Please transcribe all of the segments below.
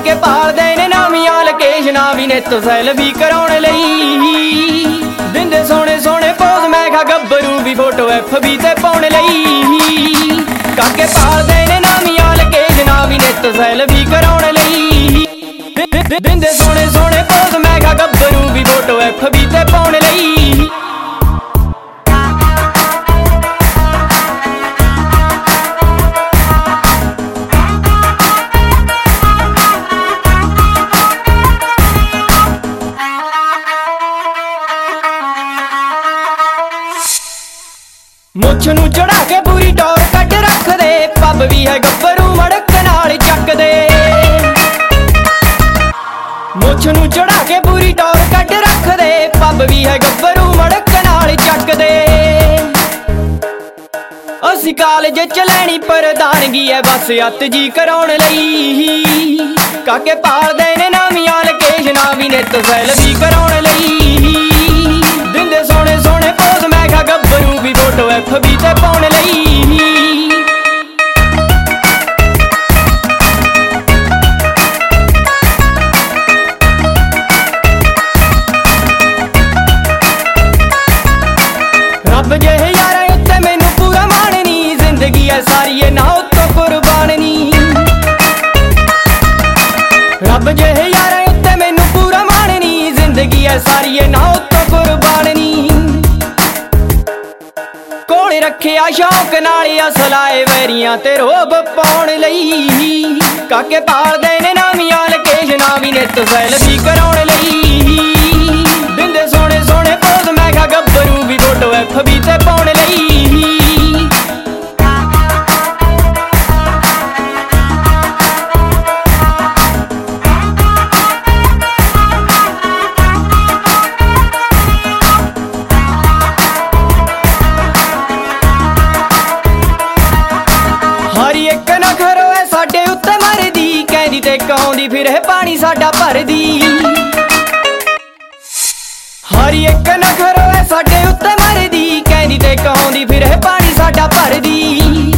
ਕਾਕੇ ਭਾਲਦੇ ਨੇ ਨਵੀਆਂ ਲੋਕੇਸ਼ਨਾਂ ਵੀ ਨਿੱਤ ਸੈਲਫੀ ਕਰਾਉਣ ਲਈ। ਦਿੰਦੇ ਸੋਹਣੇ ਸੋਹਣੇ ਪੋਜ਼ ਮੈਂ ਕਿਹਾ ਗੱਭਰੂ ਵੀ ਫੋਟੋ FB ਤੇ ਪਾਉਣ ਲਈ। ਕਾਕੇ ਭਾਲਦੇ ਨੇ ਨਵੀਆਂ ਲੋਕੇਸ਼ਨਾਂ ਵੀ ਨਿੱਤ ਸੈਲਫੀ ਕਰਾਉਣ ਲਈ। ਦਿੰਦੇ ਸੋਹਣੇ ਸੋਹਣੇ ਪੋਜ਼ ਮੈਂ ਕਿਹਾ ਗੱਭਰੂ ਵੀ ਫੋਟੋ FB ਤੇ ਪਾਉਣ ਲਈ। ਮੁੱਛ ਨੂੰ ਚੜਾ ਕੇ ਪੂਰੀ ਟੌਰ ਕੱਢ ਰੱਖਦੇ, ਪੱਬ ਵੀ ਹੈ ਗੱਭਰੂ ਮੜਕ ਨਾਲ ਚੱਕਦੇ। ਮੁੱਛ ਨੂੰ ਚੜਾ ਕੇ ਪੂਰੀ ਟੌਰ ਕੱਢ ਰੱਖਦੇ, ਪੱਬ ਵੀ ਹੈ ਗੱਭਰੂ ਮੜਕ ਨਾਲ ਚੱਕਦੇ। ਅਸੀਂ ਕਾਲਜ ਚ ਲੈਣੀ ਪ੍ਰਧਾਨਗੀ ਐ ਬਸ ਅੱਤ ਜੀ ਕਰਾਉਣ ਲਈ। ਕਾਕੇ ਭਾਲਦੇ ਨੇ ਨਵੀਆਂ ਲੋਕੇਸ਼ਨਾਂ ਵੀ ਨਿੱਤ ਸੈਲਫੀ ਕਰਾਉਣ ਲਈ। ਦਿੰਦੇ ਸੋਹਣੇ ਸੋਹਣੇ ਪੋਜ਼ ਮੈਂ ਕਿਹਾ ਗੱਭਰੂ ਵੀ ਫੋਟੋ FB ਤੇ ਪਾਉਣ ਲਈ। ਰੱਬ ਜਿਹੇ ਯਾਰਾਂ ਉੱਤੇ ਮੈਨੂੰ ਪੂਰਾ ਮਾਣ ਨੀ, ਜ਼ਿੰਦਗੀ ਐ ਸਾਰੀ ਏ ਨਾ ਉੱਤੋਂ ਕੁਰਬਾਨ ਨੀ। ਰੱਬ ਜਿਹੇ ਯਾਰਾਂ ਉੱਤੇ ਮੈਨੂੰ ਪੂਰਾ ਮਾਣ ਨੀ, ਜ਼ਿੰਦਗੀ ਐ ਸਾਰੀ ਏ ਨਾ ਉੱਤੋਂ ਕੁਰਬਾਨ ਨੀ। ਕੋਲ ਰੱਖਿਆ ਸ਼ੌਕ ਨਾਲ ਅਸਲਾਏ ਵੈਰੀਆਂ ਤੇ ਰੋਬ ਪਾਉਣ ਲਈ। ਕਾਕੇ ਭਾਲਦੇ ਨੇ ਨਵੀਆਂ ਲੋਕੇਸ਼ਨਾਂ ਵੀ ਨਿੱਤ ਸੈਲਫੀ ਕਰਾਉਣ ਲਈ। ਦਿੰਦੇ ਸੋਹਣੇ ਸੋਹਣੇ ਪੋਜ਼ ਮੈਂ ਕਿਹਾ ਗੱਭਰੂ ਵੀ ਫੋਟੋ FB ਤੇ ਪਾਉਣ ਲਈ। ਹਰੀ ਇੱਕ ਨਖਰੋ ਐ ਸਾਡੇ ਉੱਤੇ ਮਰਦੀ, ਕਹਿੰਦੀ ਤੇ ਕਹਾਉਂਦੀ ਫਿਰ ਇਹ ਪਾਣੀ ਸਾਡਾ ਭਰਦੀ। ਹਰੀ ਇੱਕ ਨਖਰੋ ਐ ਸਾਡੇ ਉੱਤੇ ਮਰਦੀ, ਕਹਿੰਦੀ ਤੇ ਕਹਾਉਂਦੀ ਫਿਰ ਇਹ ਪਾਣੀ ਸਾਡਾ ਭਰਦੀ।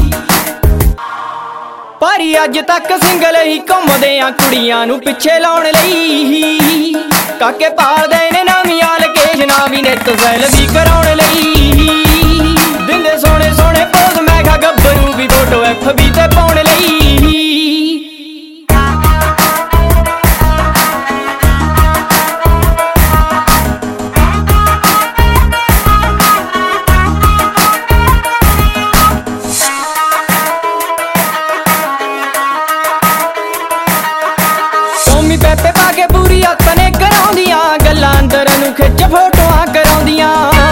ਪਰ ਅੱਜ ਤੱਕ ਸਿੰਗਲ ਹੀ ਘੁੰਮਦੇ ਆ ਕੁੜੀਆਂ ਨੂੰ ਪਿੱਛੇ ਲਾਉਣ ਲਈ। ਕਾਕੇ ਭਾਲਦੇ ਨੇ ਨਵੀਆਂ ਲੋਕੇਸ਼ਨਾਂ ਵੀ ਨਿੱਤ ਸੈਲਫੀ ਕਰਾਉਣ ਲਈ। ਦਿੰਦੇ ਸੋਹਣੇ ਸੋਹਣੇ ਪੋਜ਼ ਮੈਂ ਕਿਹਾ ਗੱਭਰੂ ਵੀ ਫੋਟੋ FB ਤੇ ਪਾਉਣ ਲਈ। ਟੌਮੀ ਪੈਪੇ ਪਾ ਕੇ ਪੂਰੀ ਅੱਤ ਨੇ ਕਰਾਉਂਦੀਆਂ, ਗੱਲਾਂ ਅੰਦਰ ਨੂੰ ਖਿੱਚ ਫੋਟੋਆਂ ਕਰਾਉਂਦੀਆਂ।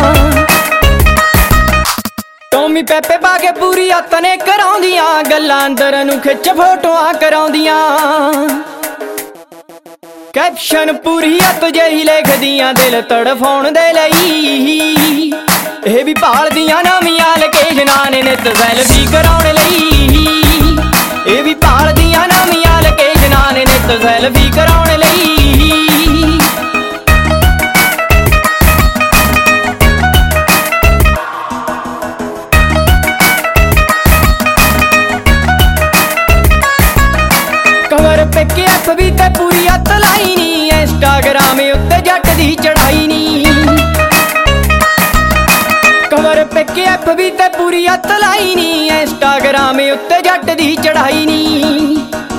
ਟੌਮੀ ਪੈਪੇ ਪਾ ਕੇ ਪੂਰੀ ਅੱਤ ਨੇ ਕਰਾਉਂਦੀਆਂ, ਗੱਲਾਂ ਅੰਦਰ ਨੂੰ ਖਿੱਚ ਫੋਟੋਆਂ ਕਰਾਉਂਦੀਆਂ। ਕੈਪਸ਼ਨ ਪੂਰੀ ਅੱਤ ਜਿਹੀ ਲਿਖਦੀਆਂ ਦਿਲ ਤੜਫਾਉਣ ਦੇ ਲਈ। ਇਹ ਵੀ ਭਾਲਦੀਆਂ ਨਵੀਆਂ ਲੋਕੇਸ਼ਨਾਂ ਨੇ ਨਿੱਤ ਸੈਲਫੀ ਕਰਾਉਣ ਲਈ। ਇਹ ਵੀ ਭਾਲਦੀਆਂ ਨਵੀਆਂ ਲੋਕੇਸ਼ਨਾਂ ਨੇ ਨਿੱਤ ਸੈਲਫੀ ਕਰਾਉਣ ਲਈ। ਕਵਰ ਪਿੱਕੇ FB ਤੇ ਪੂਰੀ ਅੱਤ ਲਾਈ ਨੀ, ਇੰਸਟਾਗ੍ਰਾਮ ਉੱਤੇ ਜੱਟ ਦੀ ਚੜਾਈ ਨੀ। ਕਵਰ ਪਿੱਕੇ FB ਤੇ ਪੂਰੀ ਅੱਤ ਲਾਈ ਨੀ, ਇੰਸਟਾਗ੍ਰਾਮ ਉੱਤੇ ਜੱਟ ਦੀ ਚੜਾਈ ਨੀ।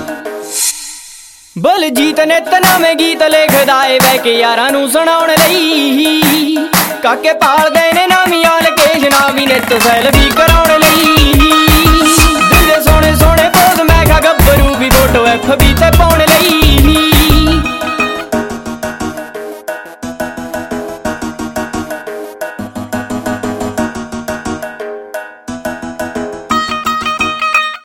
ਬਲਜੀਤ ਨਿੱਤ ਨਵੇਂ ਗੀਤ ਲਿਖਦਾ ਏ ਬਹਿ ਕੇ ਯਾਰਾਂ ਨੂੰ ਸੁਣਾਉਣ ਲਈ। ਕਾਕੇ ਭਾਲਦੇ ਨੇ ਨਵੀਆਂ ਲੋਕੇਸ਼ਨਾਂ ਵੀ ਨਿੱਤ ਸੈਲਫੀ ਕਰਾਉਣ ਲਈ। ਦਿੰਦੇ ਸੋਹਣੇ ਸੋਹਣੇ ਪੋਜ਼ ਮੈਂ ਕਿਹਾ ਗੱਭਰੂ ਵੀ ਫੋਟੋ FB ਤੇ ਪਾਉਣ